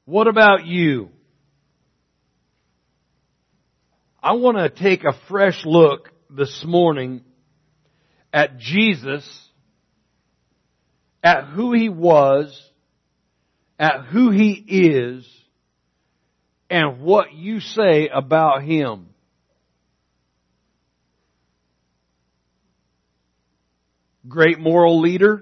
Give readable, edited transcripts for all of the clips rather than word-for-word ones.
What about you? I want to take a fresh look this morning at Jesus, at who He was, at who He is, and what you say about Him. Great moral leader,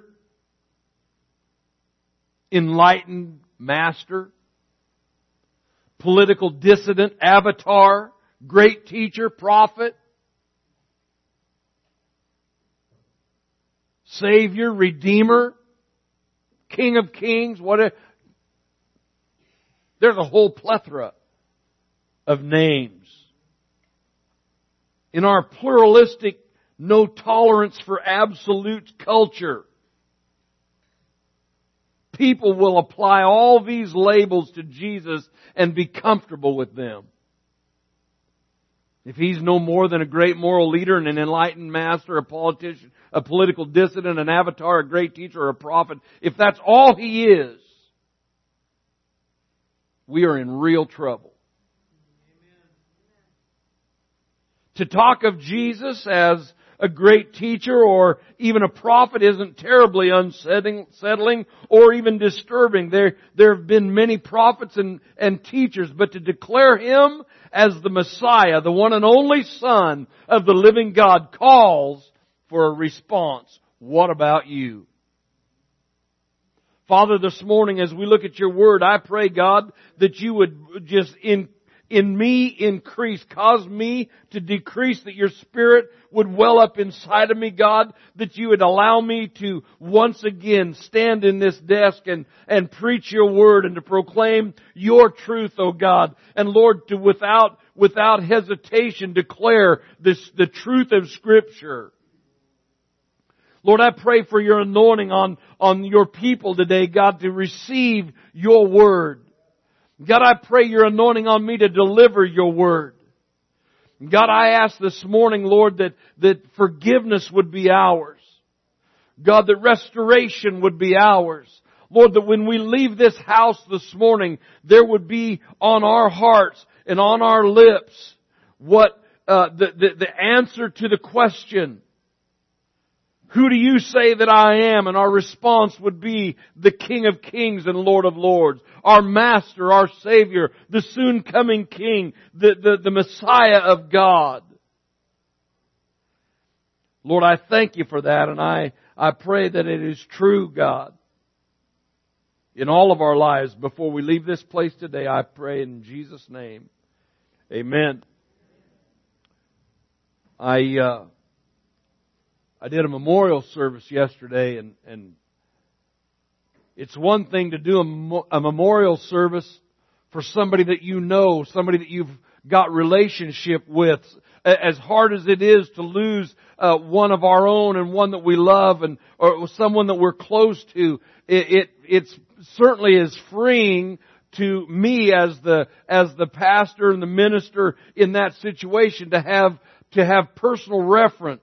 enlightened master, political dissident, avatar, great teacher, prophet, Savior, Redeemer, King of Kings, whatever. There's a whole plethora of names. In our pluralistic, no tolerance for absolute culture, people will apply all these labels to Jesus and be comfortable with them. If He's no more than a great moral leader and an enlightened master, a politician, a political dissident, an avatar, a great teacher, or a prophet, if that's all He is, we are in real trouble. To talk of Jesus as a great teacher or even a prophet isn't terribly unsettling or even disturbing. There have been many prophets and teachers, but to declare Him as the Messiah, the one and only Son of the living God, calls for a response. What about you? Father, this morning as we look at Your Word, I pray, God, that You would just in me increase, cause me to decrease, that Your Spirit would well up inside of me, God, that You would allow me to once again stand in this desk and preach Your Word and to proclaim Your truth, oh God. And Lord, to without hesitation declare the truth of Scripture. Lord, I pray for Your anointing on Your people today, God, to receive Your Word. God, I pray Your anointing on me to deliver Your Word. God, I ask this morning, Lord, that forgiveness would be ours. God, that restoration would be ours. Lord, that when we leave this house this morning, there would be on our hearts and on our lips what the answer to the question, who do You say that I am? And our response would be the King of Kings and Lord of Lords, our Master, our Savior, the soon coming King, the Messiah of God. Lord, I thank You for that, and I pray that it is true, God. In all of our lives, before we leave this place today, I pray in Jesus' name. Amen. I did a memorial service yesterday, and it's one thing to do a memorial service for somebody that you know, somebody that you've got relationship with. As hard as it is to lose one of our own and one that we love, or someone that we're close to, it's certainly as freeing to me as the pastor and the minister in that situation to have personal reference.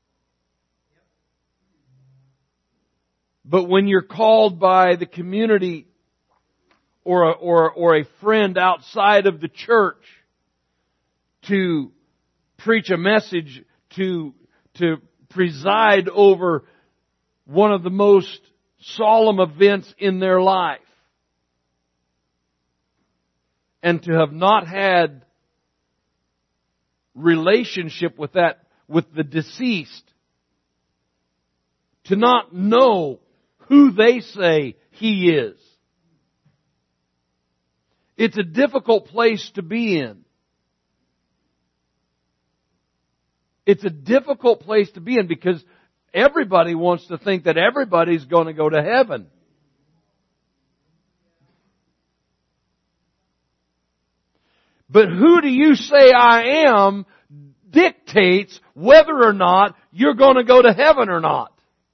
But when you're called by the community or a friend outside of the church to preach a message, to preside over one of the most solemn events in their life, and to have not had relationship with the deceased, to not know who they say he is. It's a difficult place to be in. It's a difficult place to be in because everybody wants to think that everybody's going to go to heaven. But who do you say I am dictates whether or not you're going to go to heaven or not.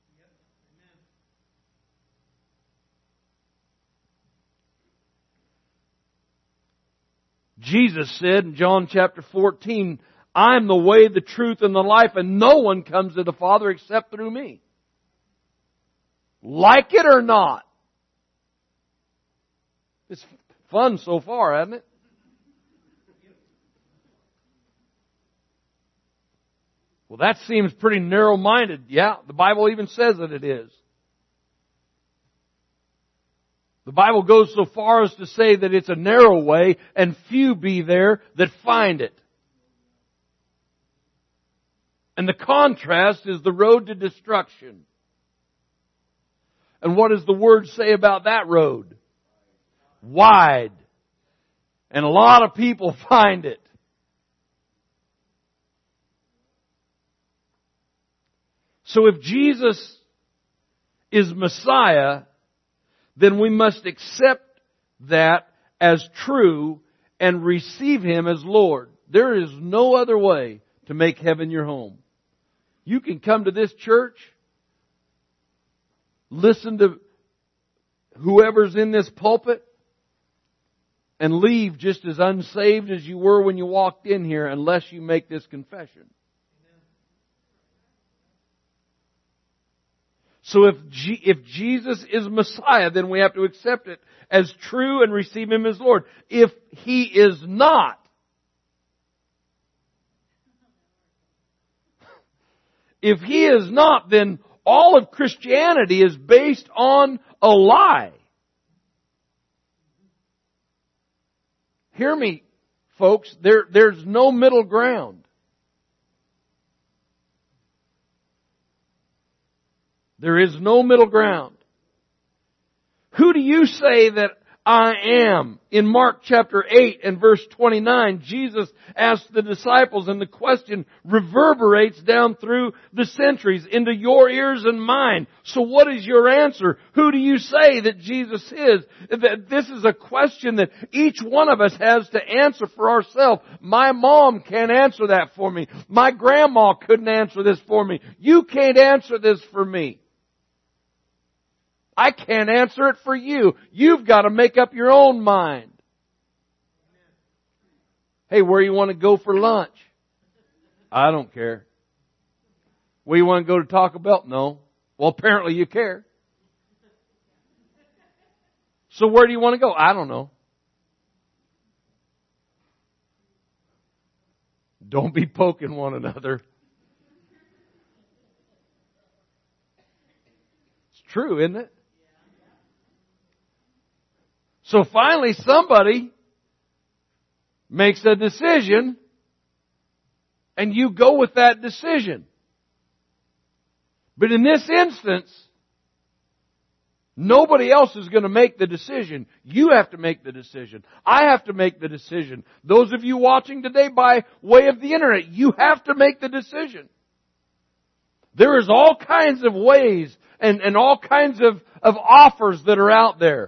Jesus said in John chapter 14, I am the way, the truth, and the life, and no one comes to the Father except through me. Like it or not. It's fun so far, hasn't it? Well, that seems pretty narrow-minded. Yeah, the Bible even says that it is. The Bible goes so far as to say that it's a narrow way, and few be there that find it. And the contrast is the road to destruction. And what does the Word say about that road? Wide. And a lot of people find it. So if Jesus is Messiah, then we must accept that as true and receive Him as Lord. There is no other way to make heaven your home. You can come to this church, listen to whoever's in this pulpit, and leave just as unsaved as you were when you walked in here unless you make this confession. So if Jesus is Messiah, then we have to accept it as true and receive Him as Lord. If He is not, then all of Christianity is based on a lie. Hear me, folks, there's no middle ground. There is no middle ground. Who do you say that I am? In Mark chapter 8 and verse 29, Jesus asked the disciples, and the question reverberates down through the centuries into your ears and mine. So what is your answer? Who do you say that Jesus is? This is a question that each one of us has to answer for ourselves. My mom can't answer that for me. My grandma couldn't answer this for me. You can't answer this for me. I can't answer it for you. You've got to make up your own mind. Hey, where you want to go for lunch? I don't care. Where you want to go to Taco Bell? No. Well, apparently you care. So where do you want to go? I don't know. Don't be poking one another. It's true, isn't it? So finally somebody makes a decision and you go with that decision. But in this instance, nobody else is going to make the decision. You have to make the decision. I have to make the decision. Those of you watching today by way of the internet, you have to make the decision. There is all kinds of ways and all kinds of offers that are out there.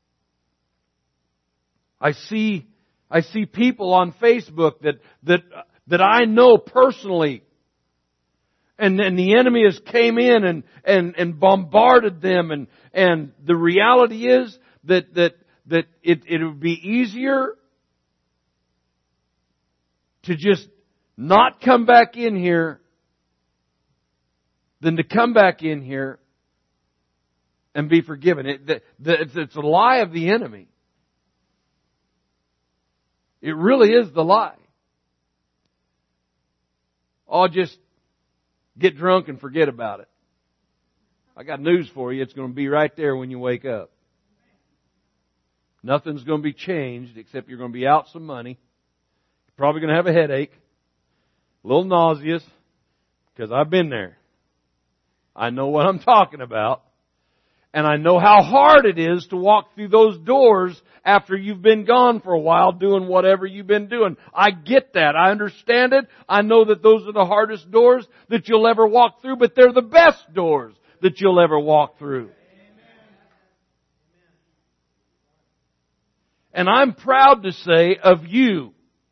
I see people on Facebook that I know personally, and the enemy has came in and bombarded them, and the reality is that it would be easier to just not come back in here than to come back in here and be forgiven. It's a lie of the enemy. It really is the lie. Oh, just get drunk and forget about it. I got news for you. It's going to be right there when you wake up. Nothing's going to be changed except you're going to be out some money. You're probably going to have a headache. A little nauseous. Because I've been there. I know what I'm talking about. And I know how hard it is to walk through those doors after you've been gone for a while doing whatever you've been doing. I get that. I understand it. I know that those are the hardest doors that you'll ever walk through, but they're the best doors that you'll ever walk through. And I'm proud to say of you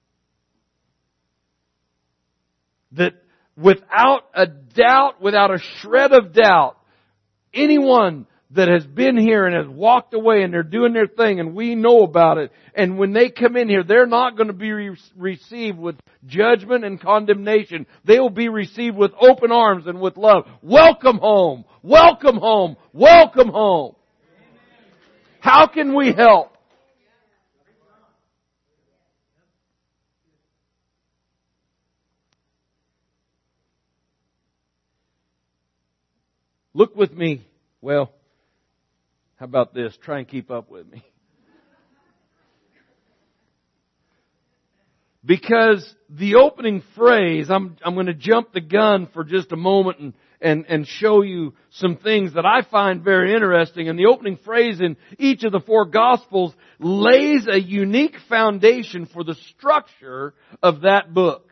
that without a doubt, without a shred of doubt, anyone that has been here and has walked away and they're doing their thing and we know about it, and when they come in here, they're not going to be received with judgment and condemnation. They will be received with open arms and with love. Welcome home! Welcome home! Welcome home! How can we help? Look with me. Well, how about this? Try and keep up with me. Because the opening phrase, I'm going to jump the gun for just a moment and show you some things that I find very interesting. And the opening phrase in each of the four Gospels lays a unique foundation for the structure of that book.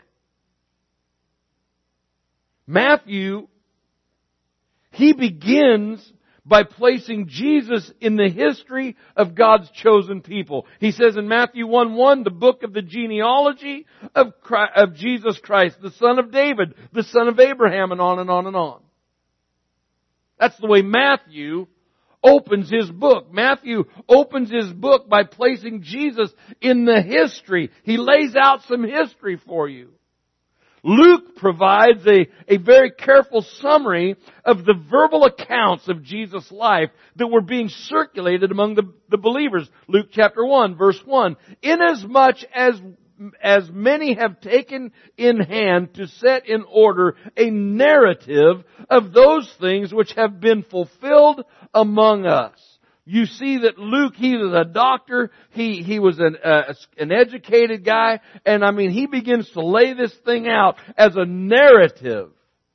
Matthew, he begins by placing Jesus in the history of God's chosen people. He says in Matthew 1:1, the book of the genealogy of Jesus Christ, the son of David, the son of Abraham, and on and on and on. That's the way Matthew opens his book. Matthew opens his book by placing Jesus in the history. He lays out some history for you. Luke provides a very careful summary of the verbal accounts of Jesus' life that were being circulated among the believers. Luke chapter 1, verse 1. Inasmuch as many have taken in hand to set in order a narrative of those things which have been fulfilled among us. You see that Luke, he was a doctor, he was an educated guy, and he begins to lay this thing out as a narrative.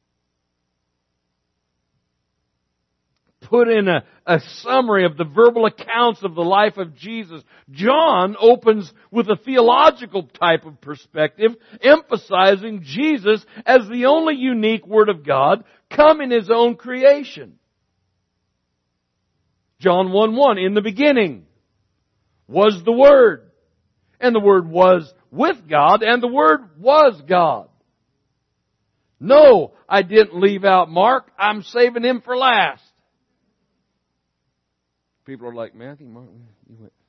Put in a summary of the verbal accounts of the life of Jesus. John opens with a theological type of perspective, emphasizing Jesus as the only unique Word of God come in His own creation. John 1:1, in the beginning was the Word, and the Word was with God, and the Word was God. No, I didn't leave out Mark. I'm saving him for last. People are like, Matthew, Mark, you went.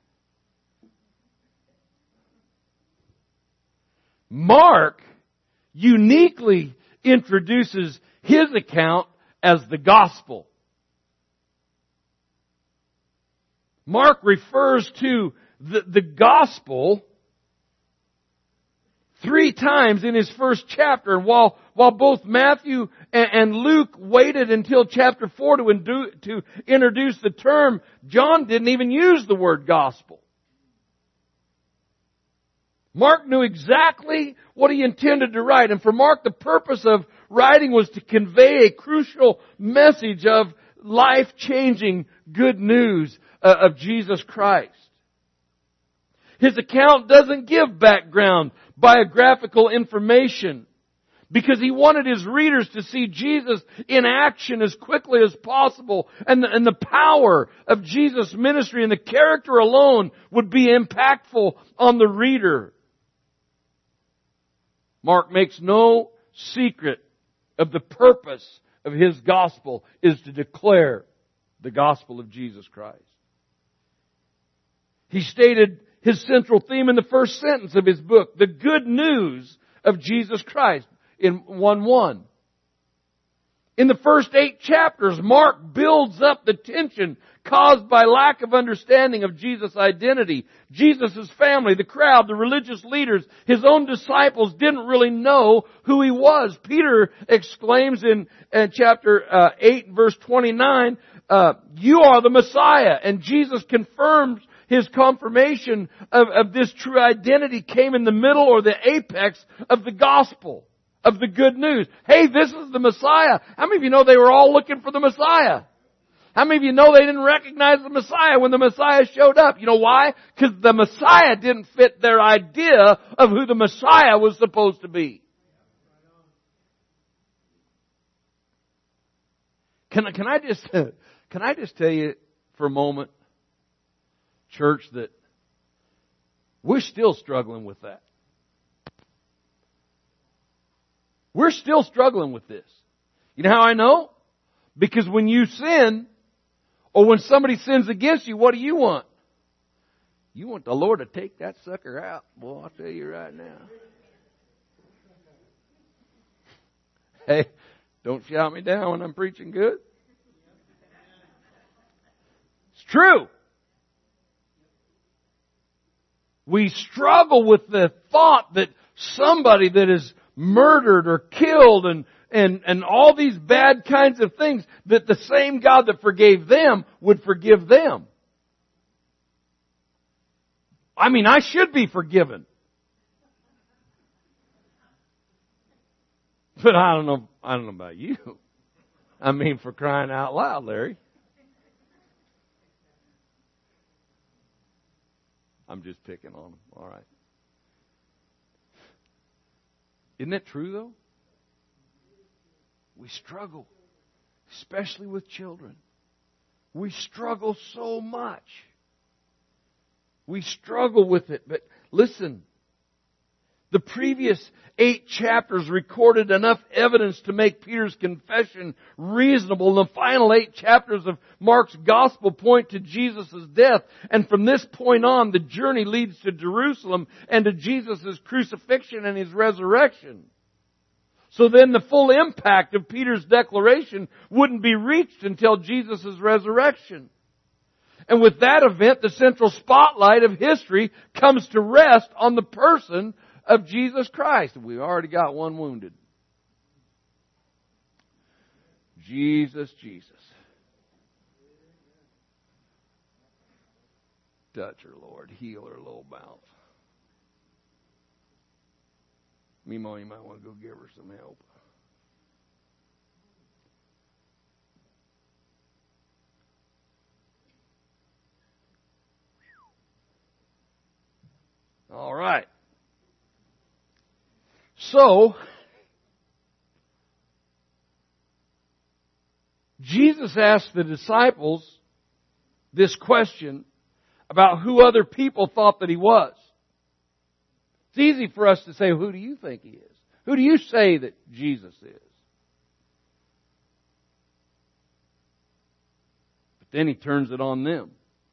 Mark uniquely introduces his account as the gospel. Mark refers to the gospel 3 times in his first chapter. And while both Matthew and Luke waited until chapter 4 to introduce the term, John didn't even use the word gospel. Mark knew exactly what he intended to write. And for Mark, the purpose of writing was to convey a crucial message of life-changing good news of Jesus Christ. His account doesn't give background, biographical information, because he wanted his readers to see Jesus in action as quickly as possible, and the power of Jesus' ministry and the character alone would be impactful on the reader. Mark makes no secret of the purpose of his gospel is to declare the gospel of Jesus Christ. He stated his central theme in the first sentence of his book, the good news of Jesus Christ, in 1:1. In the first 8 chapters, Mark builds up the tension caused by lack of understanding of Jesus' identity. Jesus' family, the crowd, the religious leaders, his own disciples didn't really know who he was. Peter exclaims in chapter 8, verse 29, you are the Messiah. And Jesus confirms his confirmation of this true identity came in the middle or the apex of the gospel, of the good news. Hey, this is the Messiah. How many of you know they were all looking for the Messiah? How many of you know they didn't recognize the Messiah when the Messiah showed up? You know why? Because the Messiah didn't fit their idea of who the Messiah was supposed to be. Can I just tell you for a moment, church, that we're still struggling with that. We're still struggling with this. You know how I know? Because when you sin, or when somebody sins against you, what do you want? You want the Lord to take that sucker out. Boy, I'll tell you right now. Hey, don't shout me down when I'm preaching good. It's true. We struggle with the thought that somebody that is murdered or killed and and all these bad kinds of things, that the same God that forgave them would forgive them. I mean, I should be forgiven. But I don't know about you. I mean, for crying out loud, Larry. I'm just picking on him. All right. Isn't that true, though? We struggle, especially with children. We struggle so much. We struggle with it. But listen, the previous 8 chapters recorded enough evidence to make Peter's confession reasonable. And the final 8 chapters of Mark's Gospel point to Jesus' death. And from this point on, the journey leads to Jerusalem and to Jesus' crucifixion and His resurrection. So then the full impact of Peter's declaration wouldn't be reached until Jesus' resurrection. And with that event, the central spotlight of history comes to rest on the person of Jesus Christ. We've already got one wounded. Jesus. Touch her, Lord. Heal her little mouth. Mimo, you might want to go give her some help. All right. So, Jesus asked the disciples this question about who other people thought that He was. It's easy for us to say, who do you think He is? Who do you say that Jesus is? But then He turns it on them.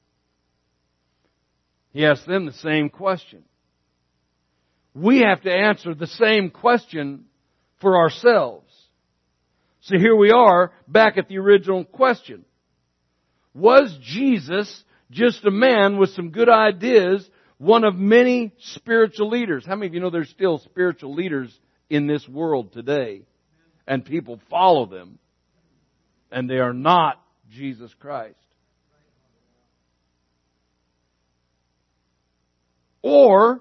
He asks them the same question. We have to answer the same question for ourselves. So here we are, back at the original question. Was Jesus just a man with some good ideas, one of many spiritual leaders? How many of you know there's still spiritual leaders in this world today? And people follow them. And they are not Jesus Christ. Or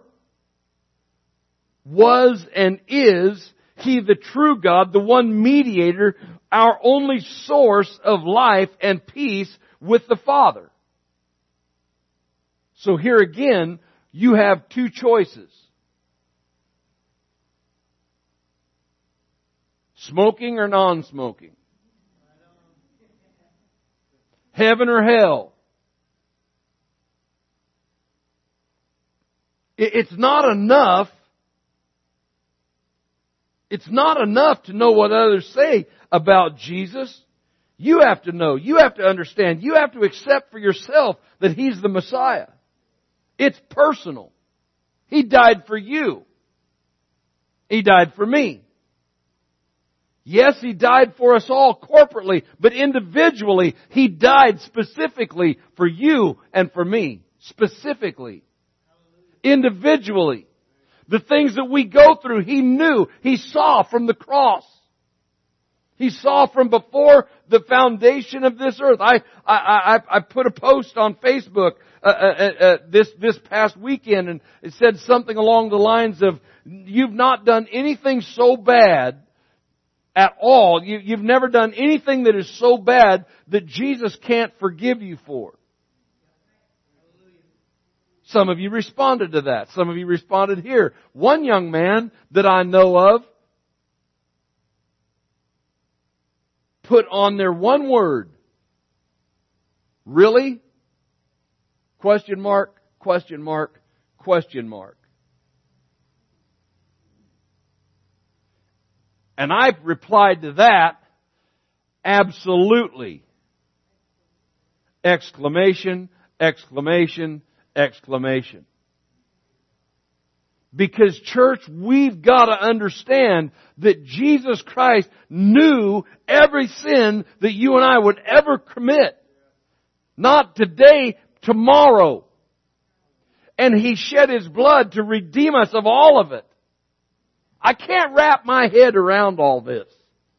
was and is He the true God, the one mediator, our only source of life and peace with the Father? So here again, you have 2 choices. Smoking or non-smoking. Heaven or hell. It's not enough. It's not enough to know what others say about Jesus. You have to know. You have to understand. You have to accept for yourself that He's the Messiah. It's personal. He died for you. He died for me. Yes, He died for us all corporately, but individually, He died specifically for you and for me. Specifically. Individually. The things that we go through, He knew. He saw from the cross. He saw from before the foundation of this earth. I put a post on Facebook this past weekend, and it said something along the lines of, you've not done anything so bad at all. You've never done anything that is so bad that Jesus can't forgive you for. Some of you responded to that. Some of you responded here. One young man that I know of put on there one word. Really? Question mark, question mark, question mark. And I replied to that, absolutely. Exclamation, exclamation, exclamation. Because church, we've got to understand that Jesus Christ knew every sin that you and I would ever commit. Not today, tomorrow. And He shed His blood to redeem us of all of it. I can't wrap my head around all this.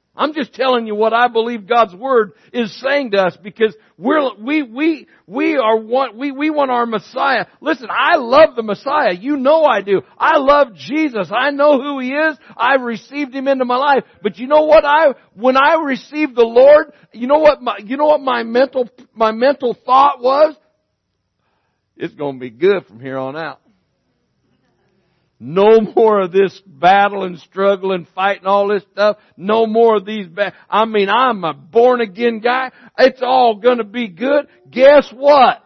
I'm just telling you what I believe God's Word is saying to us, because we want our Messiah. Listen, I love the Messiah. You know I do. I love Jesus. I know who He is. I've received Him into my life. But you know what? When I received the Lord, you know what my mental thought was? It's going to be good from here on out. No more of this battle and struggle and fighting all this stuff. No more of these I'm a born again guy. It's all gonna be good. Guess what?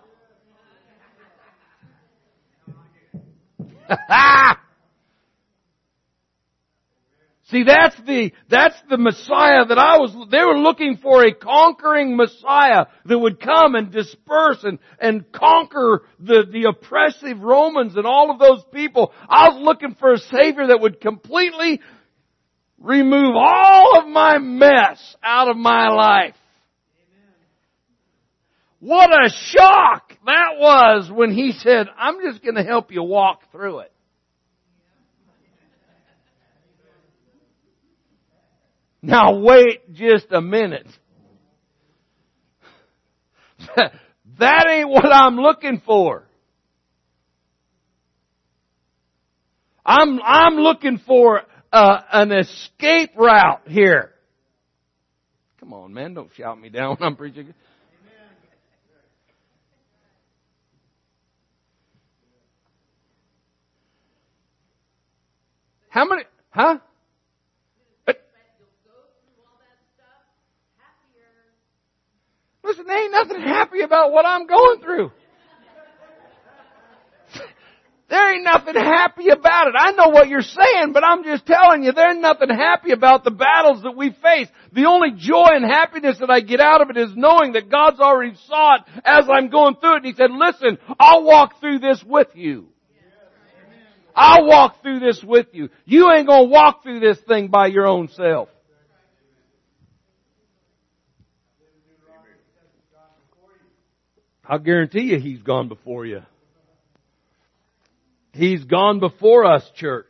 See, that's the Messiah that they were looking for, a conquering Messiah that would come and disperse and conquer the oppressive Romans and all of those people. I was looking for a Savior that would completely remove all of my mess out of my life. What a shock that was when He said, I'm just going to help you walk through it. Now wait just a minute. That ain't what I'm looking for. I'm looking for an escape route here. Come on, man, don't shout me down when I'm preaching. How many? Huh? Listen, there ain't nothing happy about what I'm going through. There ain't nothing happy about it. I know what you're saying, but I'm just telling you, there's nothing happy about the battles that we face. The only joy and happiness that I get out of it is knowing that God's already saw it as I'm going through it. And He said, listen, I'll walk through this with you. I'll walk through this with you. You ain't gonna walk through this thing by your own self. I'll guarantee you He's gone before you. He's gone before us, church.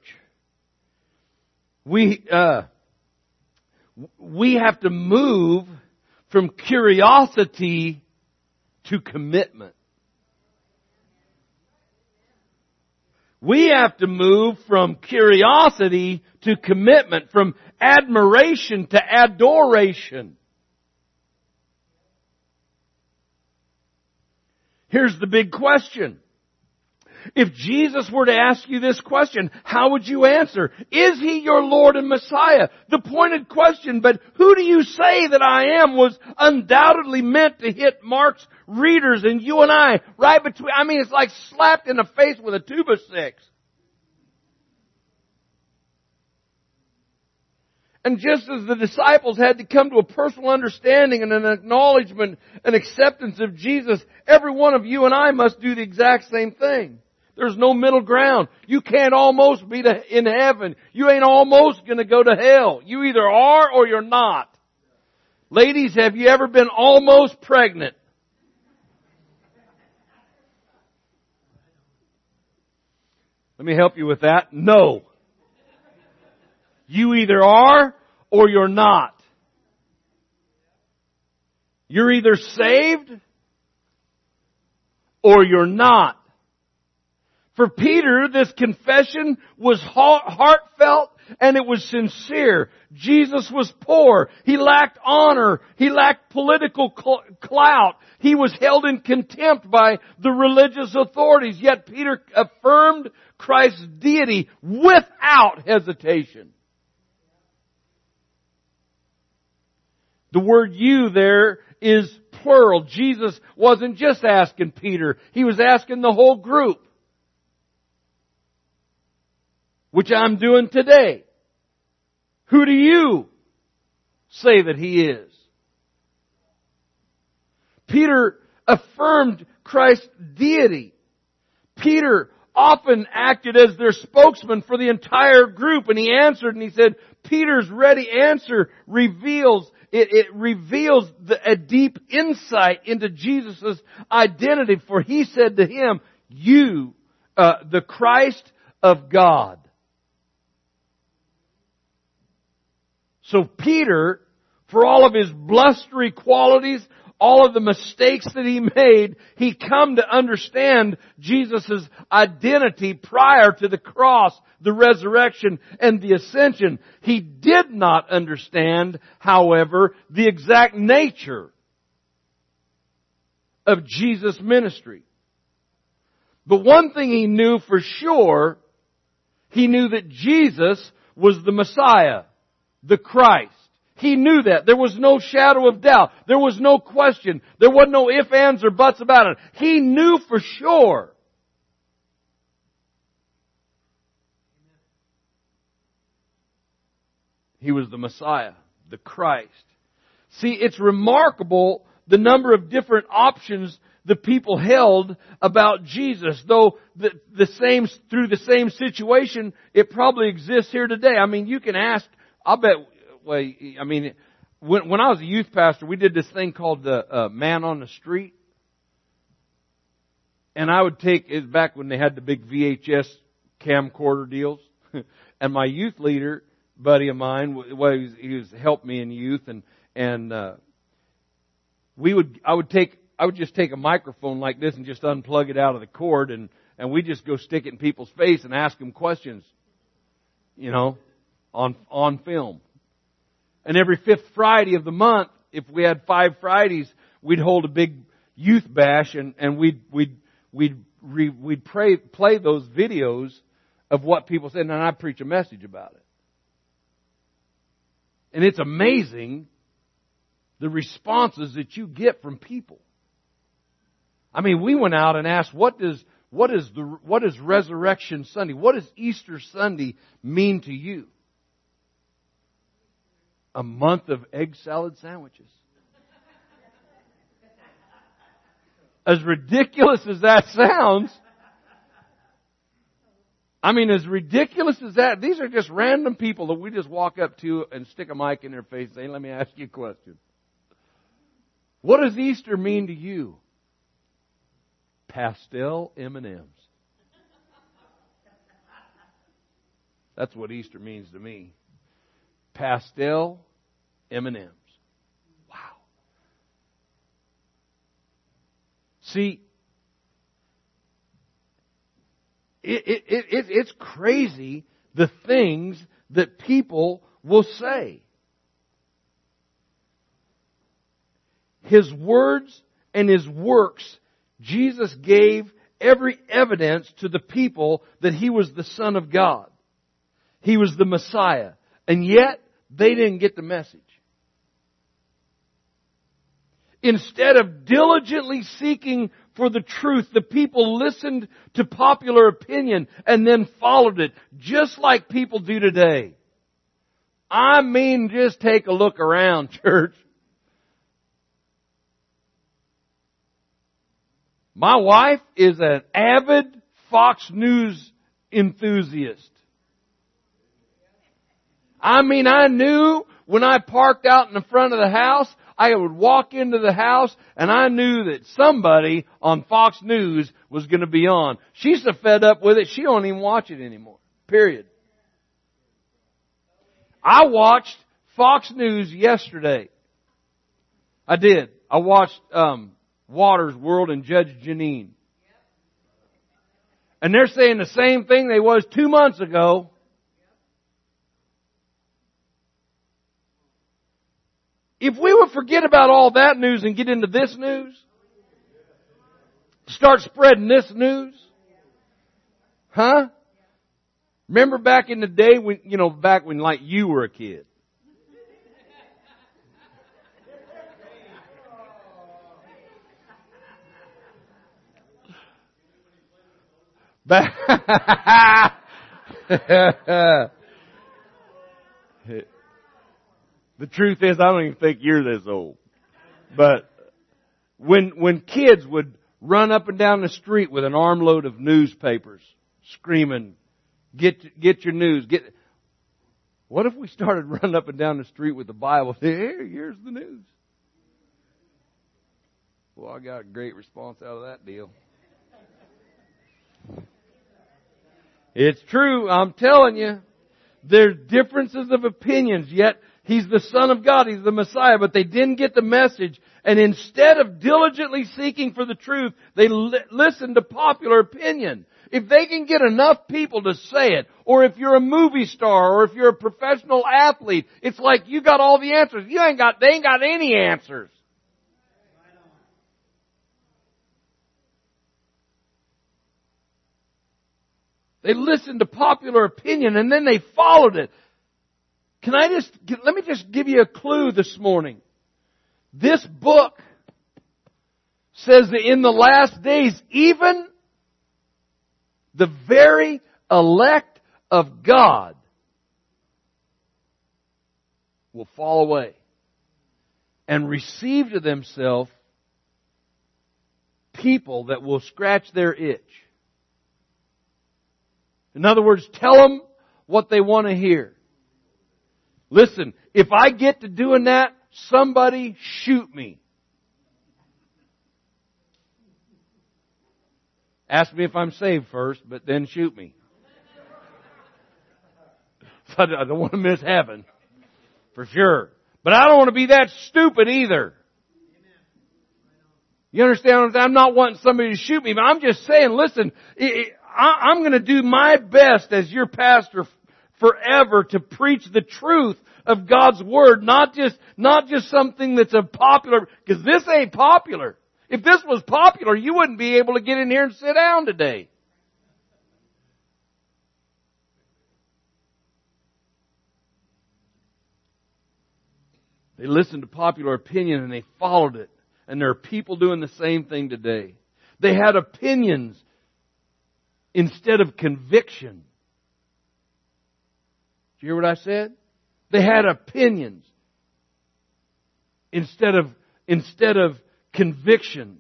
We have to move from curiosity to commitment. We have to move from curiosity to commitment, from admiration to adoration. Here's the big question. If Jesus were to ask you this question, how would you answer? Is He your Lord and Messiah? The pointed question, but who do you say that I am, was undoubtedly meant to hit Mark's readers and you and I right between. It's like slapped in the face with a 2x6. And just as the disciples had to come to a personal understanding and an acknowledgement and acceptance of Jesus, every one of you and I must do the exact same thing. There's no middle ground. You can't almost be in heaven. You ain't almost going to go to hell. You either are or you're not. Ladies, have you ever been almost pregnant? Let me help you with that. No. You either are or you're not. You're either saved or you're not. For Peter, this confession was heartfelt and it was sincere. Jesus was poor. He lacked honor. He lacked political clout. He was held in contempt by the religious authorities. Yet Peter affirmed Christ's deity without hesitation. The word you there is plural. Jesus wasn't just asking Peter. He was asking the whole group. Which I'm doing today. Who do you say that He is? Peter affirmed Christ's deity. Peter often acted as their spokesman for the entire group, and he answered and he said, Peter's ready answer reveals a deep insight into Jesus' identity, for he said to him, you, the Christ of God. So Peter, for all of his blustery qualities, all of the mistakes that he made, he come to understand Jesus' identity prior to the cross, the resurrection, and the ascension. He did not understand, however, the exact nature of Jesus' ministry. But one thing he knew for sure, he knew that Jesus was the Messiah, the Christ. He knew that. There was no shadow of doubt. There was no question. There was no ifs, ands, or buts about it. He knew for sure. He was the Messiah, the Christ. See, it's remarkable the number of different options the people held about Jesus. Though through the same situation, it probably exists here today. I mean, you can ask, I'll bet, well, I mean, when I was a youth pastor, we did this thing called the Man on the Street. And I would take, it was back when they had the big VHS camcorder deals. And my youth leader, buddy of mine, he was helped me in youth, and I would just take a microphone like this and just unplug it out of the cord, and we'd just go stick it in people's face and ask them questions, on film. And every fifth Friday of the month, if we had 5 Fridays, we'd hold a big youth bash, and we'd play those videos of what people said, and then I'd preach a message about it. And it's amazing the responses that you get from people. I mean, we went out and asked, what is Resurrection Sunday? What does Easter Sunday mean to you? A month of egg salad sandwiches. As ridiculous as that sounds, I mean, as ridiculous as that, these are just random people that we just walk up to and stick a mic in their face and say, let me ask you a question. What does Easter mean to you? Pastel M&Ms. That's what Easter means to me. Pastel M&Ms. Wow. See, it's crazy the things that people will say. His words and His works, Jesus gave every evidence to the people that He was the Son of God. He was the Messiah. And yet, they didn't get the message. Instead of diligently seeking for the truth, the people listened to popular opinion and then followed it, just like people do today. I mean, just take a look around, church. My wife is an avid Fox News enthusiast. I mean, I knew when I parked out in the front of the house, I would walk into the house and I knew that somebody on Fox News was going to be on. She's so fed up with it, she don't even watch it anymore. Period. I watched Fox News yesterday. I did. I watched Waters World and Judge Jeanine. And they're saying the same thing they was 2 months ago. If we would forget about all that news and get into this news, start spreading this news, huh? Remember back in the day when, back when like you were a kid. The truth is, I don't even think you're this old. But when kids would run up and down the street with an armload of newspapers, screaming, "Get your news!" What if we started running up and down the street with the Bible? Here's the news. Well, I got a great response out of that deal. It's true, I'm telling you. There's differences of opinions, yet He's the Son of God. He's the Messiah. But they didn't get the message. And instead of diligently seeking for the truth, they listened to popular opinion. If they can get enough people to say it, or if you're a movie star, or if you're a professional athlete, it's like you got all the answers. They ain't got any answers. They listened to popular opinion and then they followed it. Let me just give you a clue this morning. This book says that in the last days, even the very elect of God will fall away and receive to themselves people that will scratch their itch. In other words, tell them what they want to hear. Listen, if I get to doing that, somebody shoot me. Ask me if I'm saved first, but then shoot me. I don't want to miss heaven, for sure. But I don't want to be that stupid either. You understand? I'm not wanting somebody to shoot me, but I'm just saying, listen, I'm going to do my best as your pastor forever to preach the truth of God's Word, not just something that's a popular, because this ain't popular. If this was popular, you wouldn't be able to get in here and sit down today. They listened to popular opinion and they followed it. And there are people doing the same thing today. They had opinions instead of conviction. Did you hear what I said? They had opinions instead of convictions.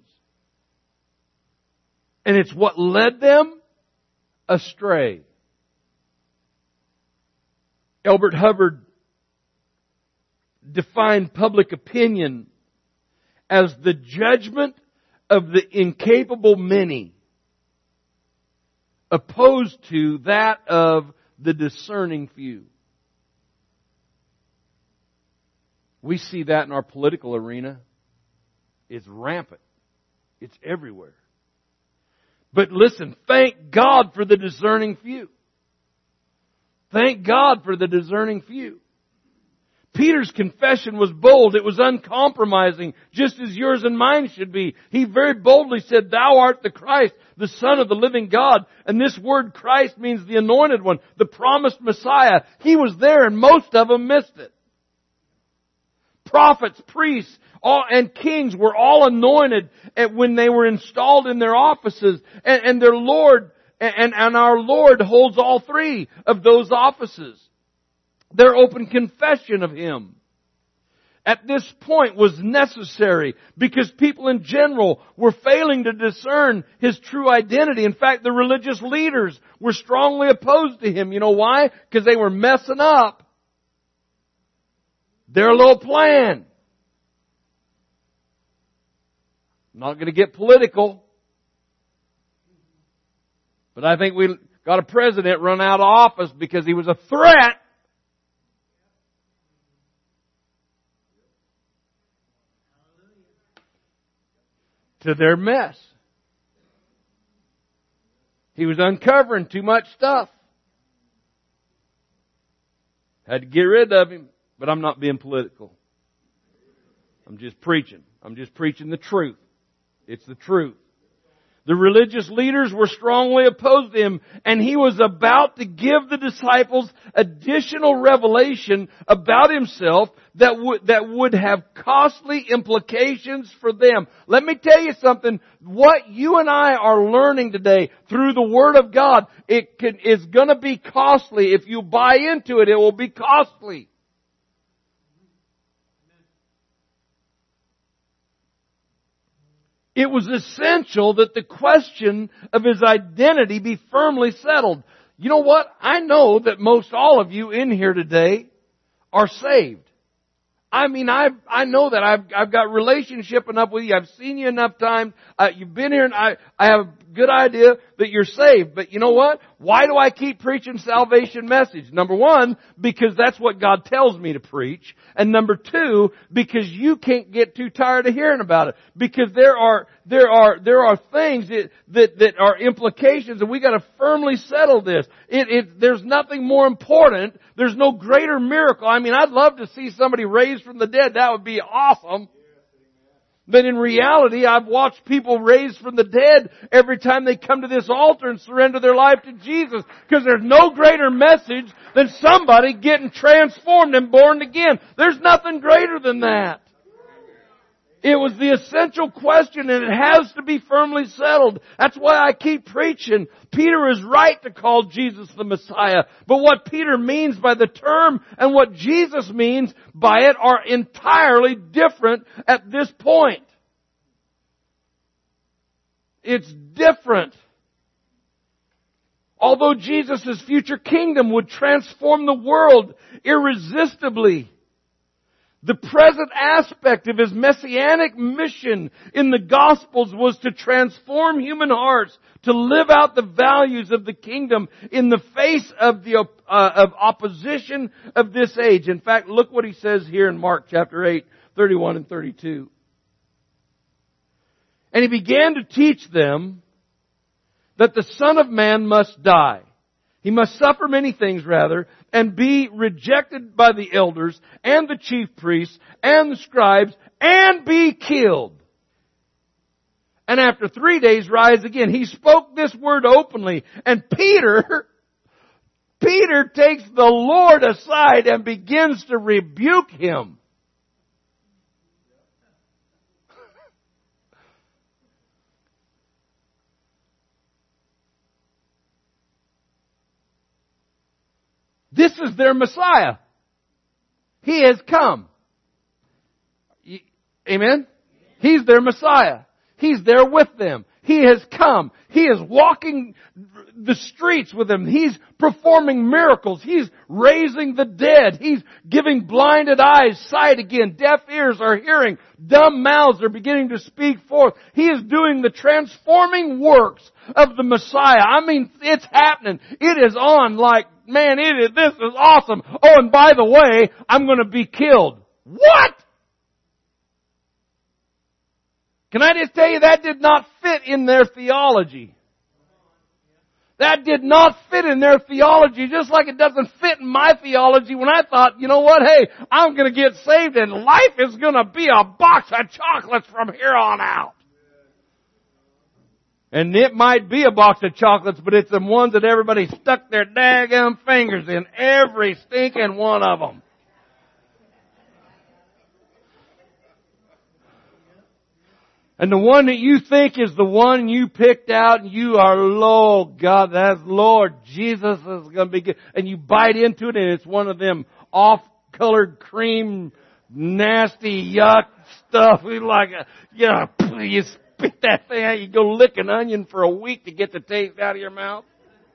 And it's what led them astray. Elbert Hubbard defined public opinion as the judgment of the incapable many, opposed to that of the discerning few. We see that in our political arena. It's rampant. It's everywhere. But listen, thank God for the discerning few. Thank God for the discerning few. Peter's confession was bold. It was uncompromising, just as yours and mine should be. He very boldly said, "Thou art the Christ, the Son of the living God." And this word Christ means the anointed one, the promised Messiah. He was there and most of them missed it. Prophets, priests, and kings were all anointed when they were installed in their offices. And their Lord, and our Lord holds all three of those offices. Their open confession of Him at this point was necessary because people in general were failing to discern His true identity. In fact, the religious leaders were strongly opposed to Him. You know why? Because they were messing up their little plan. I'm not going to get political, but I think we got a president run out of office because he was a threat to their mess. He was uncovering too much stuff. Had to get rid of him, but I'm not being political. I'm just preaching. I'm just preaching the truth. It's the truth. The religious leaders were strongly opposed to Him, and He was about to give the disciples additional revelation about Himself that would have costly implications for them. Let me tell you something. What you and I are learning today through the Word of God, is going to be costly. If you buy into it, it will be costly. It was essential that the question of His identity be firmly settled. You know what? I know that most all of you in here today are saved. I mean, I know that I've got relationship enough with you. I've seen you enough times. You've been here, and I have good idea that you're saved. But you know what? Why do I keep preaching salvation message? Number one, because that's what God tells me to preach. And number two, because you can't get too tired of hearing about it. Because there are things that are implications, and we got to firmly settle this. There's nothing more important. There's no greater miracle. I mean, I'd love to see somebody raised from the dead. That would be awesome. But in reality, I've watched people raised from the dead every time they come to this altar and surrender their life to Jesus. Because there's no greater message than somebody getting transformed and born again. There's nothing greater than that. It was the essential question, and it has to be firmly settled. That's why I keep preaching. Peter is right to call Jesus the Messiah. But what Peter means by the term and what Jesus means by it are entirely different at this point. It's different. Although Jesus' future kingdom would transform the world irresistibly, the present aspect of His messianic mission in the Gospels was to transform human hearts, to live out the values of the kingdom in the face of the of opposition of this age. In fact, look what He says here in Mark chapter 8, 31 and 32. And He began to teach them that the Son of Man must die. He must suffer many things, rather, and be rejected by the elders and the chief priests and the scribes and be killed. And after 3 days rise again. He spoke this word openly. And Peter takes the Lord aside and begins to rebuke Him. This is their Messiah. He has come. Amen? He's their Messiah. He's there with them. He has come. He is walking the streets with them. He's performing miracles. He's raising the dead. He's giving blinded eyes sight again. Deaf ears are hearing. Dumb mouths are beginning to speak forth. He is doing the transforming works of the Messiah. I mean, it's happening. It is on like, man, this is awesome. Oh, and by the way, I'm going to be killed. What? Can I just tell you, that did not fit in their theology. That did not fit in their theology, just like it doesn't fit in my theology when I thought, you know what, hey, I'm going to get saved and life is going to be a box of chocolates from here on out. And it might be a box of chocolates, but it's the ones that everybody stuck their daggum fingers in, every stinking one of them. And the one that you think is the one you picked out, and you are, Lord God, that's Lord Jesus is going to be good. And you bite into it, and it's one of them off-colored cream, nasty, yuck stuff. It's like, you spit that thing out, you go lick an onion for a week to get the taste out of your mouth.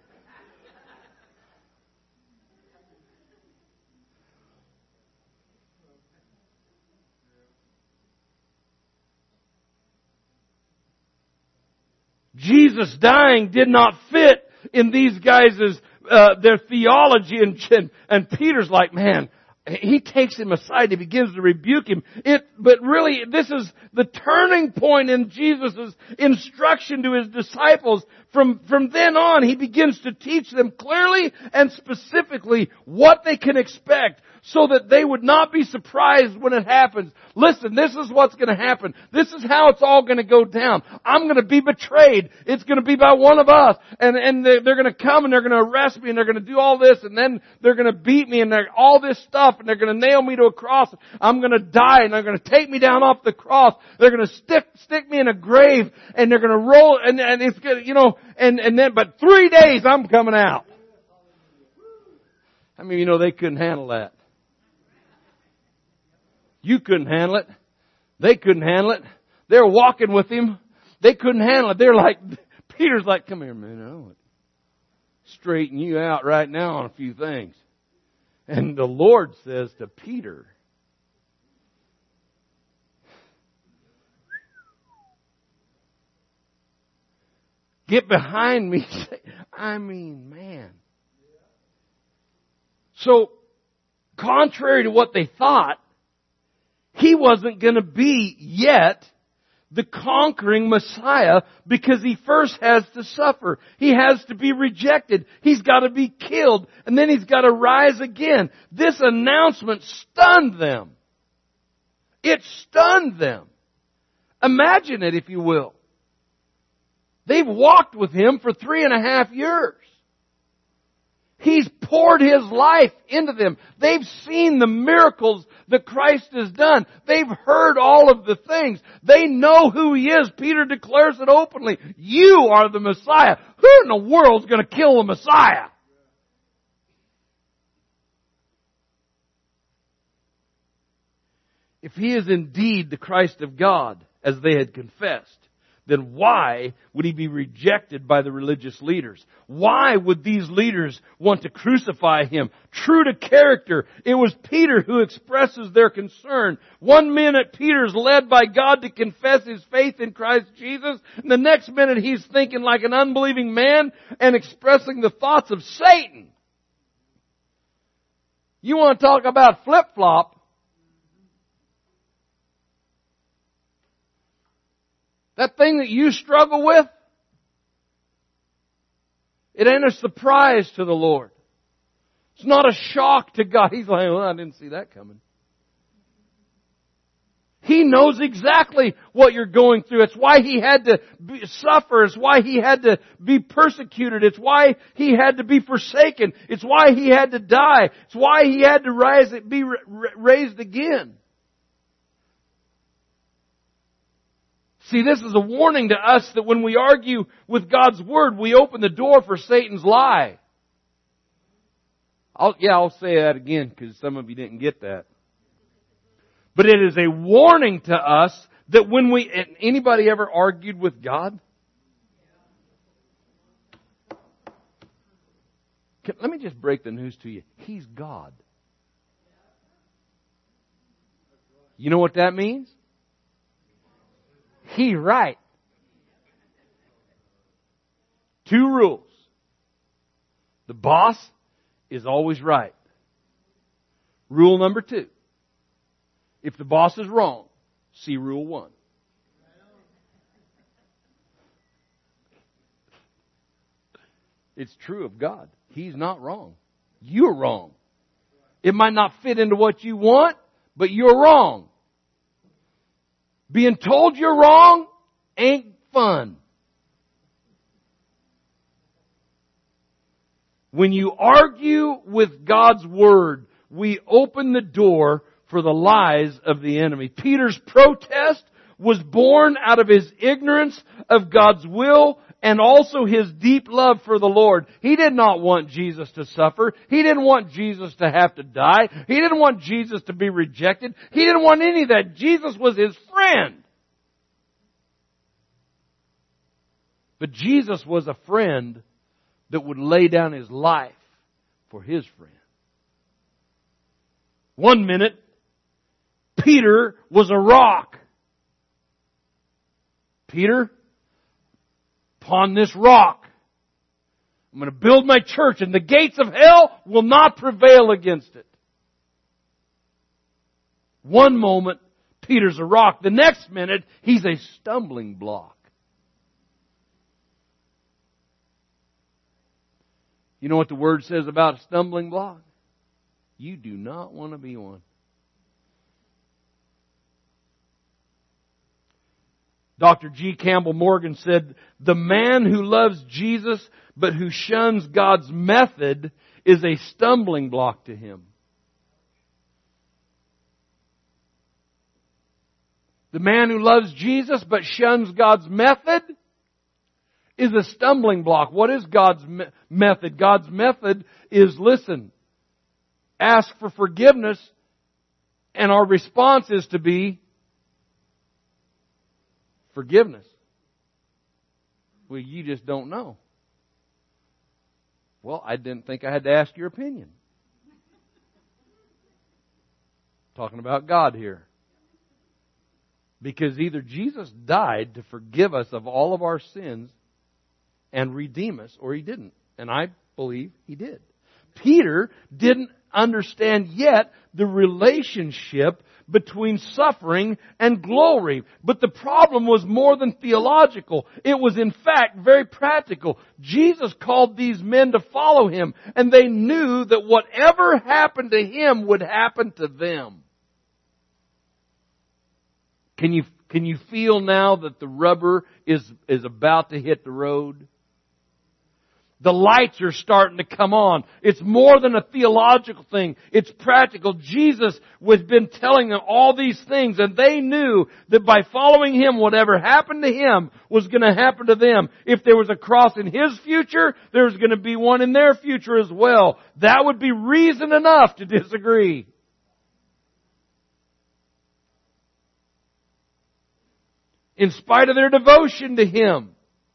Jesus dying did not fit in these guys' their theology, and Peter's like, man, he takes him aside. He begins to rebuke him. But really, this is the turning point in Jesus' instruction to His disciples. From then on, He begins to teach them clearly and specifically what they can expect, so that they would not be surprised when it happens. Listen, this is what's going to happen. This is how it's all going to go down. I'm going to be betrayed. It's going to be by one of us. And they're going to come and they're going to arrest me and they're going to do all this, and then they're going to beat me and all this stuff, and they're going to nail me to a cross. I'm going to die, and they're going to take me down off the cross. They're going to stick me in a grave, and they're going to roll, and it's going to, but 3 days I'm coming out. I mean, they couldn't handle that. You couldn't handle it. They couldn't handle it. They're walking with Him. They couldn't handle it. They're like, Peter's like, come here, man. I want to straighten you out right now on a few things. And the Lord says to Peter, Get behind me. I mean, man. So, contrary to what they thought, He wasn't going to be yet the conquering Messiah because He first has to suffer. He has to be rejected. He's got to be killed. And then He's got to rise again. This announcement stunned them. It stunned them. Imagine it, if you will. They've walked with Him for 3.5 years. He's poured His life into them. They've seen the miracles that Christ has done. They've heard all of the things. They know who He is. Peter declares it openly. You are the Messiah. Who in the world is going to kill the Messiah? If He is indeed the Christ of God, as they had confessed, then why would He be rejected by the religious leaders? Why would these leaders want to crucify Him? True to character, it was Peter who expresses their concern. One minute Peter's led by God to confess his faith in Christ Jesus, and the next minute he's thinking like an unbelieving man and expressing the thoughts of Satan. You want to talk about flip-flop? That thing that you struggle with, it ain't a surprise to the Lord. It's not a shock to God. He's like, well, I didn't see that coming. He knows exactly what you're going through. It's why He had to suffer. It's why He had to be persecuted. It's why He had to be forsaken. It's why He had to die. It's why He had to be raised again. See, this is a warning to us that when we argue with God's Word, we open the door for Satan's lie. I'll say that again because some of you didn't get that. But it is a warning to us that when anybody ever argued with God? Let me just break the news to you. He's God. You know what that means? He's right. 2 rules. The boss is always right. Rule number 2. If the boss is wrong, see rule 1. It's true of God. He's not wrong. You're wrong. It might not fit into what you want, but you're wrong. Being told you're wrong ain't fun. When you argue with God's Word, we open the door for the lies of the enemy. Peter's protest was born out of his ignorance of God's will and also his deep love for the Lord. He did not want Jesus to suffer. He didn't want Jesus to have to die. He didn't want Jesus to be rejected. He didn't want any of that. Jesus was his friend. But Jesus was a friend that would lay down his life for his friend. One minute, Peter was a rock. Peter, upon this rock, I'm going to build my church and the gates of hell will not prevail against it. One moment, Peter's a rock. The next minute, he's a stumbling block. You know what the Word says about a stumbling block? You do not want to be one. Dr. G. Campbell Morgan said, the man who loves Jesus but who shuns God's method is a stumbling block to him. The man who loves Jesus but shuns God's method is a stumbling block. What is God's method? God's method is, listen, ask for forgiveness, and our response is to be forgiveness. Well, you just don't know. Well, I didn't think I had to ask your opinion. Talking about God here. Because either Jesus died to forgive us of all of our sins, and redeem us, or He didn't. And I believe He did. Peter didn't understand yet the relationship between suffering and glory. But the problem was more than theological. It was in fact very practical. Jesus called these men to follow Him, and they knew that whatever happened to Him would happen to them. Can you feel now that the rubber is about to hit the road? The lights are starting to come on. It's more than a theological thing. It's practical. Jesus has been telling them all these things, and they knew that by following Him, whatever happened to Him was going to happen to them. If there was a cross in His future, there's going to be one in their future as well. That would be reason enough to disagree. In spite of their devotion to Him.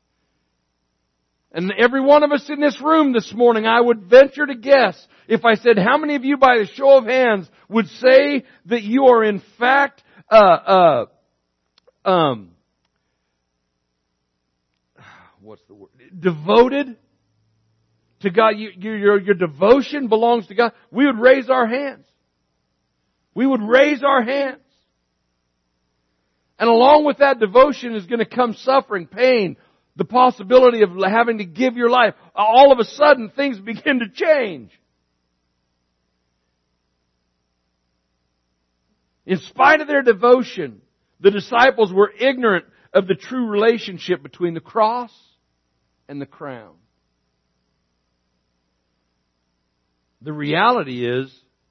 And every one of us in this room this morning, I would venture to guess, if I said, how many of you by a show of hands would say that you are in fact, what's the word? Devoted to God? Your devotion belongs to God. We would raise our hands. We would raise our hands. And along with that devotion is going to come suffering, pain, the possibility of having to give your life. All of a sudden, things begin to change. In spite of their devotion, the disciples were ignorant of the true relationship between the cross and the crown. The reality is,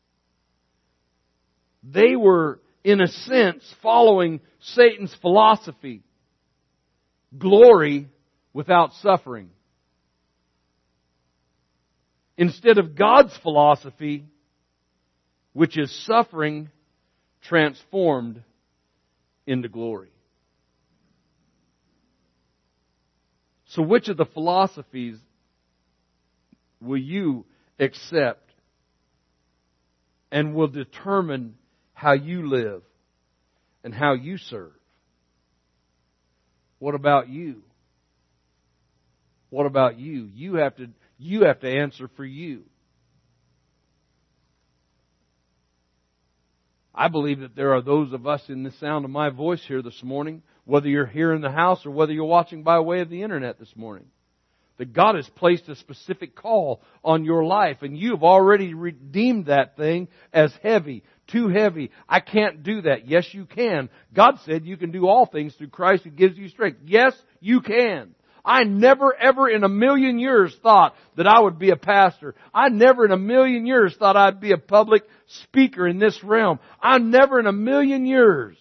they were, in a sense, following Satan's philosophy. Glory without suffering. Instead of God's philosophy, which is suffering transformed into glory. So which of the philosophies will you accept and will determine how you live and how you serve? What about you? What about you? You have to answer for you. I believe that there are those of us in the sound of my voice here this morning, whether you're here in the house or whether you're watching by way of the internet this morning, that God has placed a specific call on your life, and you've already redeemed that thing as heavy. Too heavy. I can't do that. Yes, you can. God said you can do all things through Christ who gives you strength. Yes, you can. I never ever in a million years thought that I would be a pastor. I never in a million years thought I'd be a public speaker in this realm. I never in a million years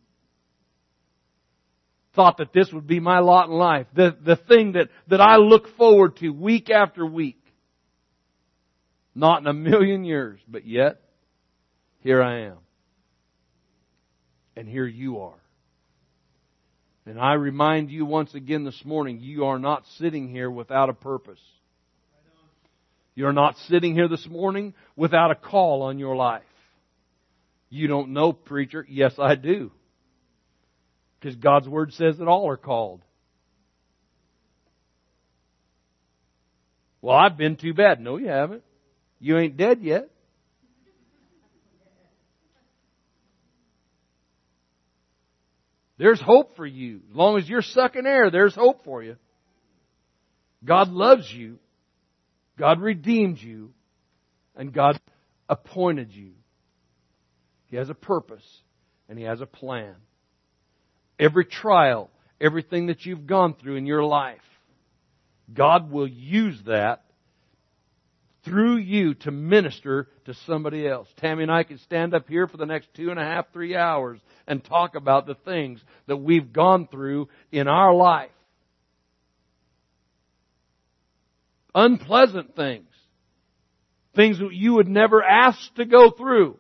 thought that this would be my lot in life. The thing that I look forward to week after week. Not in a million years, but yet, here I am. And here you are. And I remind you once again this morning, you are not sitting here without a purpose. You're not sitting here this morning without a call on your life. You don't know, preacher. Yes, I do. Because God's Word says that all are called. Well, I've been too bad. No, you haven't. You ain't dead yet. There's hope for you. As long as you're sucking air, there's hope for you. God loves you. God redeemed you. And God appointed you. He has a purpose. And He has a plan. Every trial, everything that you've gone through in your life, God will use that through you to minister to somebody else. Tammy and I can stand up here for the next 2.5, 3 hours and talk about the things that we've gone through in our life. Unpleasant things. Things that you would never ask to go through.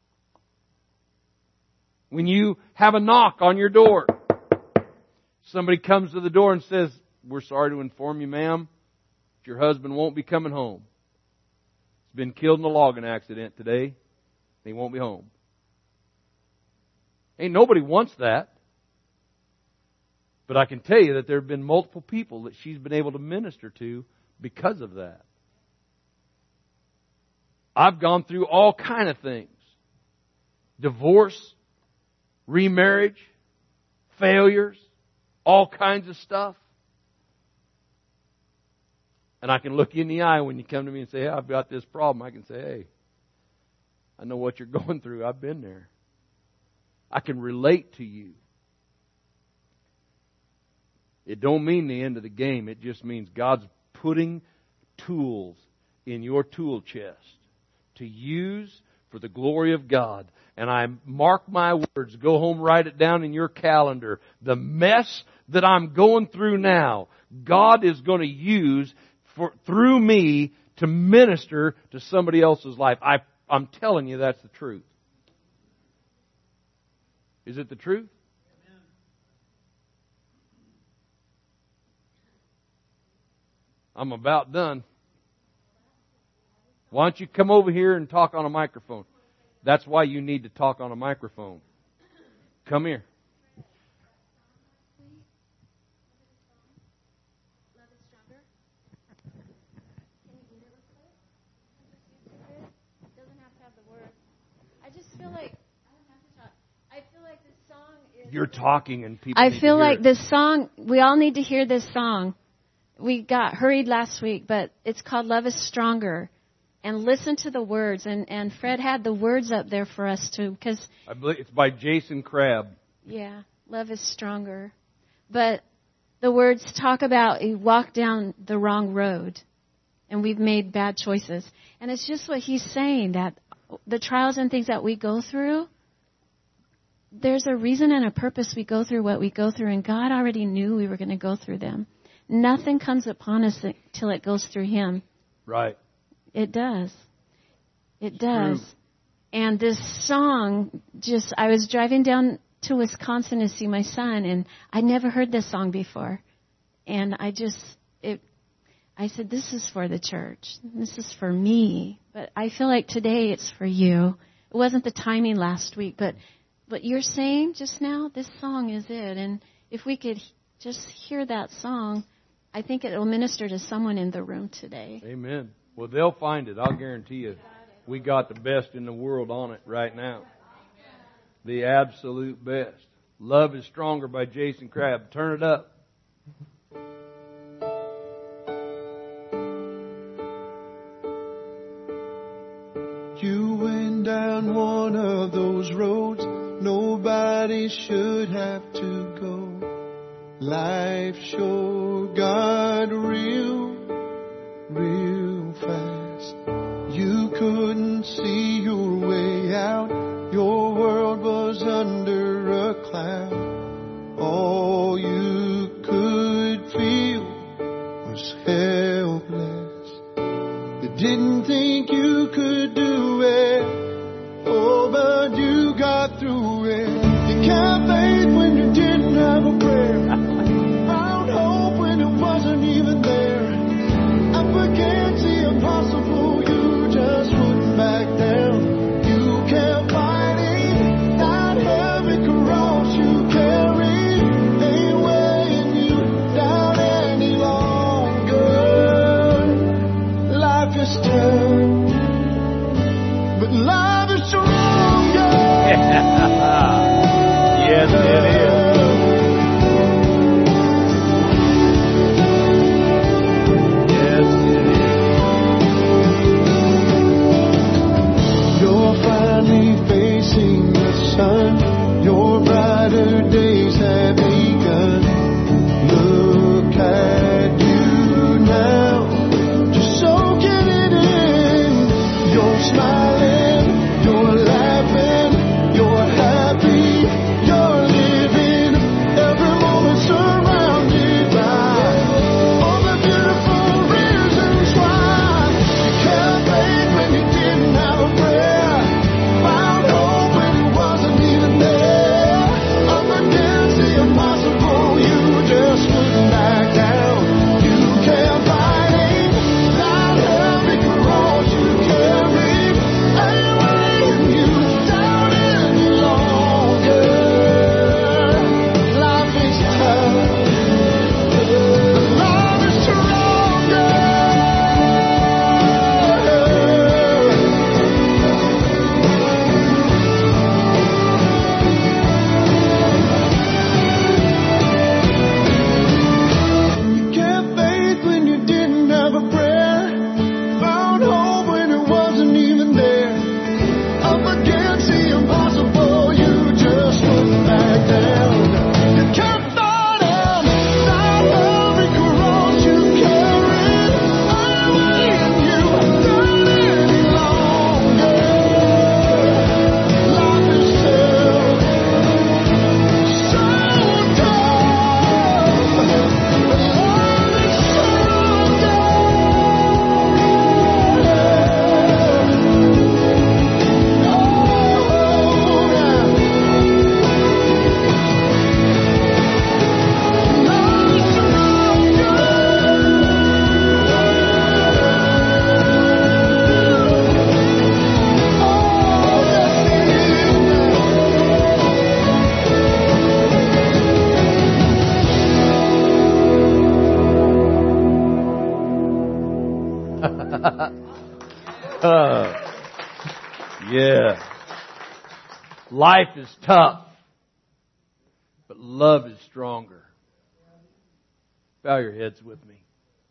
When you have a knock on your door, somebody comes to the door and says, "We're sorry to inform you, ma'am, your husband won't be coming home. He's been killed in a logging accident today, and he won't be home." Ain't nobody wants that. But I can tell you that there have been multiple people that she's been able to minister to because of that. I've gone through all kind of things. Divorce, remarriage, failures, all kinds of stuff. And I can look you in the eye when you come to me and say, hey, I've got this problem. I can say, hey, I know what you're going through. I've been there. I can relate to you. It don't mean the end of the game. It just means God's putting tools in your tool chest to use for the glory of God. And I mark my words, go home, write it down in your calendar. The mess that I'm going through now, God is going to use through me to minister to somebody else's life. I'm telling you that's the truth. Is it the truth? I'm about done. Why don't you come over here and talk on a microphone? That's why you need to talk on a microphone. Come here. Love is stronger. Can you read it real quick? It doesn't have to have the words. I just feel like I don't have to talk. I feel like this song is. You're talking and people. I need feel to hear like it. this song. We all need to hear this song. We got hurried last week, but it's called "Love Is Stronger." And listen to the words. And Fred had the words up there for us too, because I believe it's by Jason Crabb. yeah, love is stronger. But the words talk about you walk down the wrong road, and we've made bad choices. And it's just what he's saying, that the trials and things that we go through, there's a reason and a purpose we go through what we go through, and God already knew we were going to go through them. Nothing comes upon us till it goes through Him. Right. It does. It does. True. And this song, I was driving down to Wisconsin to see my son, and I'd never heard this song before. And I said, this is for the church. This is for me. But I feel like today it's for you. It wasn't the timing last week, but what you're saying just now, this song is it. And if we could just hear that song, I think it will minister to someone in the room today. Amen. Well, they'll find it. I'll guarantee you. We got the best in the world on it right now. The absolute best. Love is Stronger by Jason Crabb. Turn it up. You went down one of those roads nobody should have to go. Life sure got real fast. You couldn't see your way out. Your world was under a cloud. All you could feel was helpless. You didn't think you could do it. Oh, but you got through it. You kept faith when you didn't have a prayer. Found hope when it wasn't even there. Up against the impossible, you just wouldn't back down. You kept fighting. That heavy cross you carried ain't weighing you down any longer. Life is tough, but love is stronger. Yes, it is. Yes, it is. You're finally facing the sun. Your brighter days have begun. Look at you now, just soaking it in. You're smiling, you're laughing, you're happy. Yeah. Life is tough, but love is stronger. Bow your heads with me.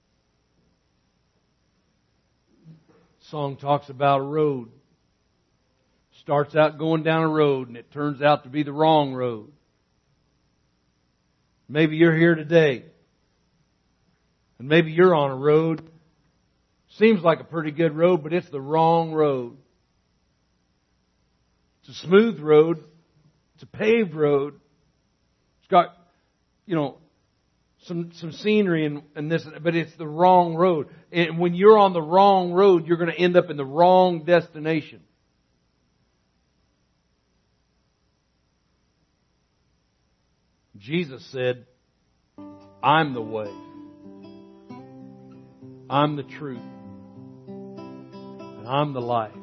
Song talks about a road. Starts out going down a road and it turns out to be the wrong road. Maybe you're here today and maybe you're on a road. Seems like a pretty good road, but it's the wrong road. It's a smooth road. It's a paved road. It's got, some scenery and this, but it's the wrong road. And when you're on the wrong road, you're going to end up in the wrong destination. Jesus said, I'm the way. I'm the truth. And I'm the life.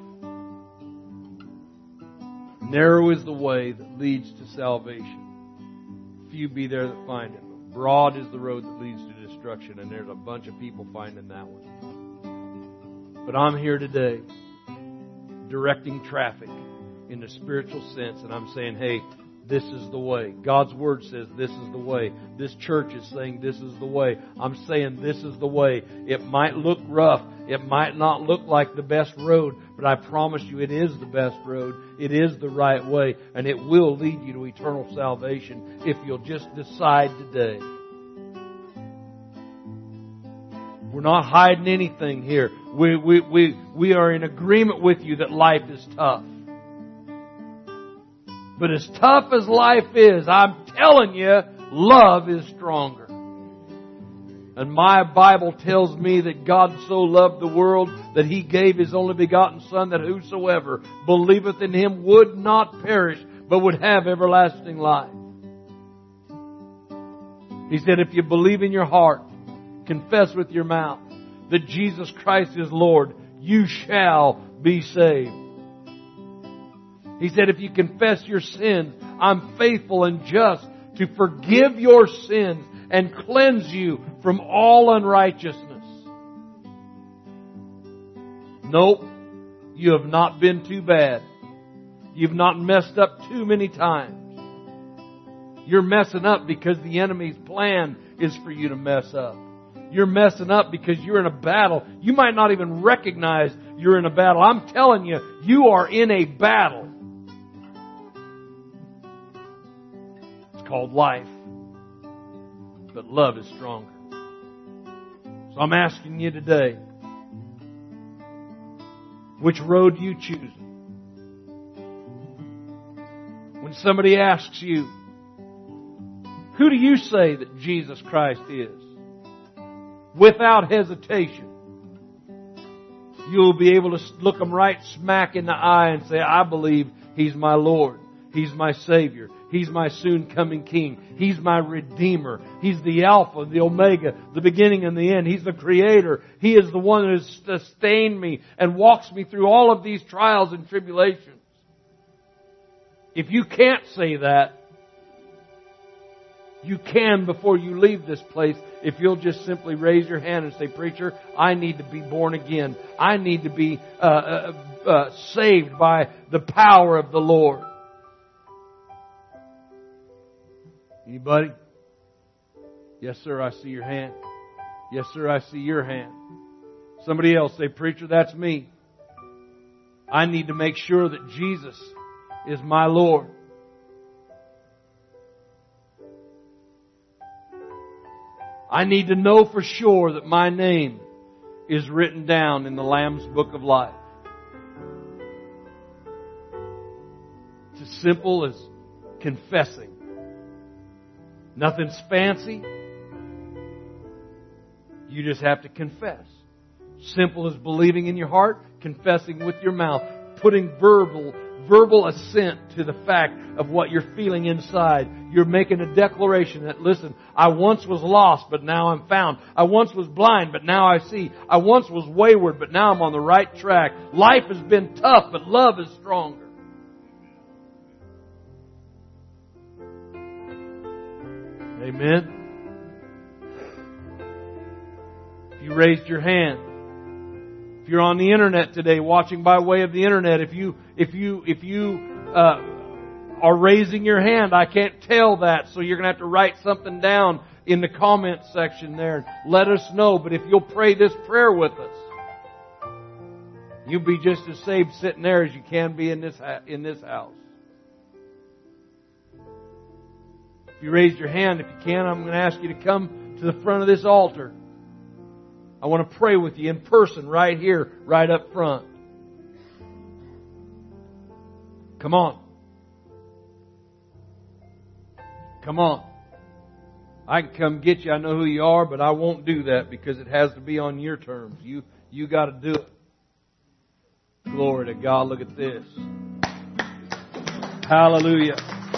Narrow is the way that leads to salvation. Few be there that find it. Broad is the road that leads to destruction, and there's a bunch of people finding that one. But I'm here today directing traffic in the spiritual sense, and I'm saying, hey, this is the way. God's Word says this is the way. This church is saying this is the way. I'm saying this is the way. It might look rough. It might not look like the best road, but I promise you it is the best road. It is the right way, and it will lead you to eternal salvation if you'll just decide today. We're not hiding anything here. We are in agreement with you that life is tough. But as tough as life is, I'm telling you, love is stronger. And my Bible tells me that God so loved the world that He gave His only begotten Son, that whosoever believeth in Him would not perish, but would have everlasting life. He said, if you believe in your heart, confess with your mouth that Jesus Christ is Lord, you shall be saved. He said, if you confess your sins, I'm faithful and just to forgive your sins and cleanse you from all unrighteousness. Nope, you have not been too bad. You've not messed up too many times. You're messing up because the enemy's plan is for you to mess up. You're messing up because you're in a battle. You might not even recognize you're in a battle. I'm telling you, you are in a battle. Called life, but love is stronger. So I'm asking you today, which road do you choose? When somebody asks you, who do you say that Jesus Christ is? Without hesitation, you'll be able to look them right smack in the eye and say, I believe He's my Lord. He's my Savior. He's my soon-coming King. He's my Redeemer. He's the Alpha, the Omega, the beginning and the end. He's the Creator. He is the one that has sustained me and walks me through all of these trials and tribulations. If you can't say that, you can before you leave this place if you'll just simply raise your hand and say, Preacher, I need to be born again. I need to be saved by the power of the Lord. Anybody? Yes, sir, I see your hand. Yes, sir, I see your hand. Somebody else say, Preacher, that's me. I need to make sure that Jesus is my Lord. I need to know for sure that my name is written down in the Lamb's Book of Life. It's as simple as confessing. Nothing's fancy. You just have to confess. Simple as believing in your heart, confessing with your mouth, putting verbal assent to the fact of what you're feeling inside. You're making a declaration that, listen, I once was lost, but now I'm found. I once was blind, but now I see. I once was wayward, but now I'm on the right track. Life has been tough, but love is stronger. Amen. If you raised your hand, you're on the internet today, watching by way of the internet, if you are raising your hand, I can't tell that, so you're going to have to write something down in the comment section there. Let us know. But if you'll pray this prayer with us, you'll be just as saved sitting there as you can be in this house. If you raise your hand, if you can, I'm going to ask you to come to the front of this altar. I want to pray with you in person right here, right up front. Come on. Come on. I can come get you. I know who you are, but I won't do that because it has to be on your terms. You got to do it. Glory to God. Look at this. Hallelujah.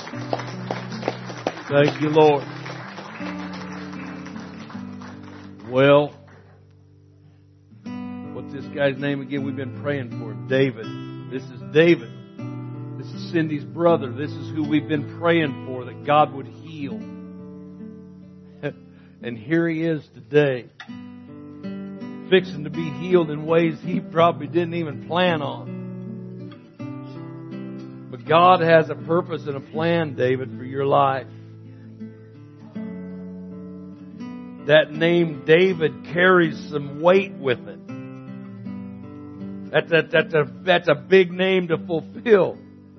Thank you, Lord. Well, what's this guy's name again? We've been praying for David. This is David. This is Cindy's brother. This is who we've been praying for, that God would heal. And here he is today, fixing to be healed in ways he probably didn't even plan on. But God has a purpose and a plan, David, for your life. That name David carries some weight with it. That's a big name to fulfill.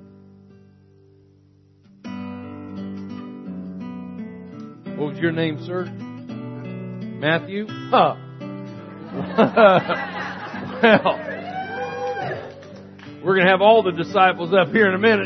What was your name, sir? Matthew? Huh. Well, we're going to have all the disciples up here in a minute.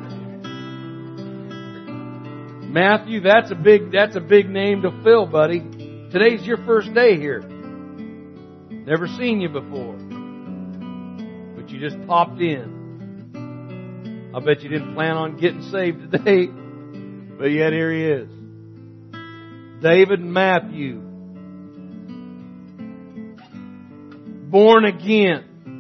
Matthew, that's a big name to fill, buddy. Today's your first day here. Never seen you before. But you just popped in. I bet you didn't plan on getting saved today. But yet here he is. David and Matthew. Born again.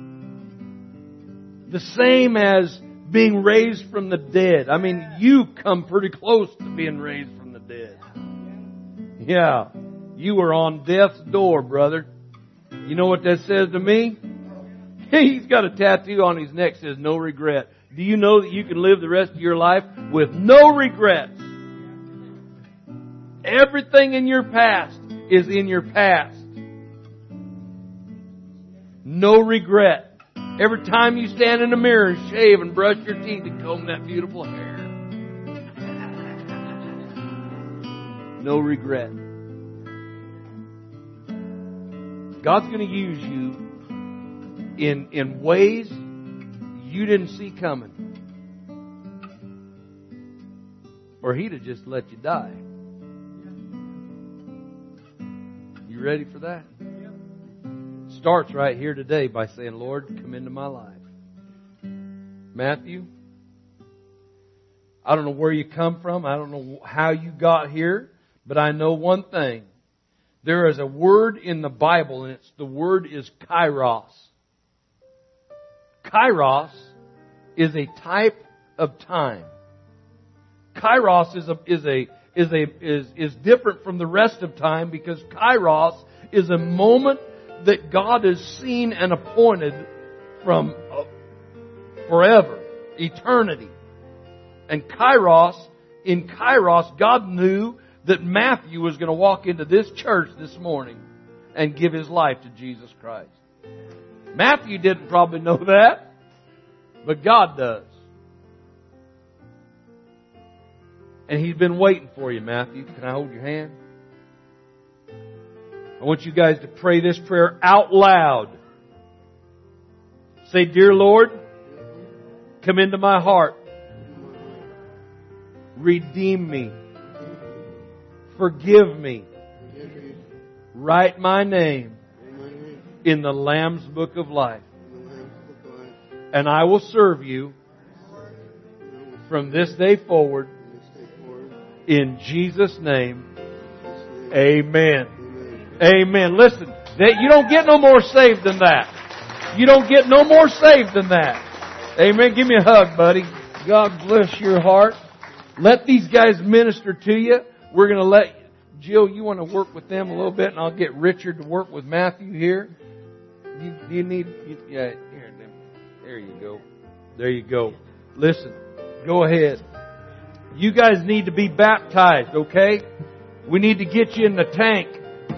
The same as being raised from the dead. I mean, you come pretty close to being raised from the dead. Yeah. You were on death's door, brother. You know what that says to me? He's got a tattoo on his neck that says no regret. Do you know that you can live the rest of your life with no regrets? Everything in your past is in your past. No regret. Every time you stand in the mirror and shave and brush your teeth and comb that beautiful hair. No regret. God's going to use you in ways you didn't see coming. Or He'd have just let you die. You ready for that? Starts right here today by saying, Lord, come into my life. Matthew, I don't know where you come from. I don't know how you got here. But I know one thing. There is a word in the Bible, and the word is kairos. Kairos is a type of time. Kairos is different from the rest of time because kairos is a moment that God has seen and appointed from forever, eternity. And in kairos, God knew that Matthew was going to walk into this church this morning and give his life to Jesus Christ. Matthew didn't probably know that, but God does. And He's been waiting for you, Matthew. Can I hold your hand? I want you guys to pray this prayer out loud. Say, Dear Lord, come into my heart. Redeem me. Forgive me. Write my name in the Lamb's Book of Life. And I will serve you from this day forward. In Jesus' name, amen. Amen. Listen, you don't get no more saved than that. You don't get no more saved than that. Amen. Give me a hug, buddy. God bless your heart. Let these guys minister to you. We're going to let Jill, you want to work with them a little bit, and I'll get Richard to work with Matthew here. you need, yeah, here, there you go. There you go. Listen, go ahead. You guys need to be baptized, okay? We need to get you in the tank.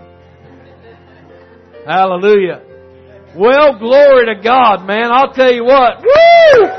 Hallelujah. Well, glory to God, man. I'll tell you what. Woo!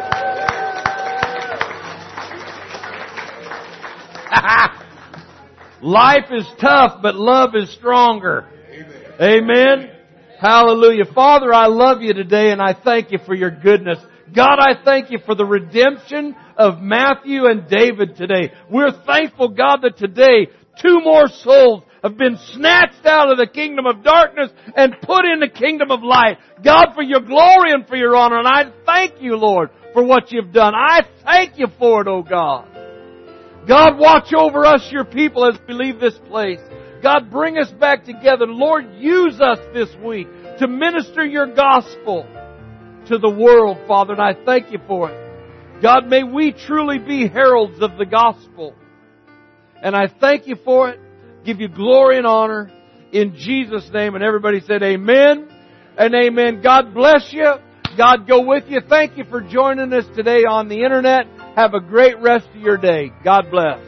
Life is tough, but love is stronger. Amen. Hallelujah. Father, I love you today and I thank you for your goodness. God, I thank you for the redemption of Matthew and David today. We're thankful, God, that today 2 more souls have been snatched out of the kingdom of darkness and put in the kingdom of light. God, for your glory and for your honor. And I thank you, Lord, for what you've done. I thank you for it, oh God. God, watch over us, your people, as we leave this place. God, bring us back together. Lord, use us this week to minister your gospel to the world, Father, and I thank you for it. God, may we truly be heralds of the gospel. And I thank you for it. Give you glory and honor in Jesus' name. And everybody said amen and amen. God bless you. God go with you. Thank you for joining us today on the internet. Have a great rest of your day. God bless.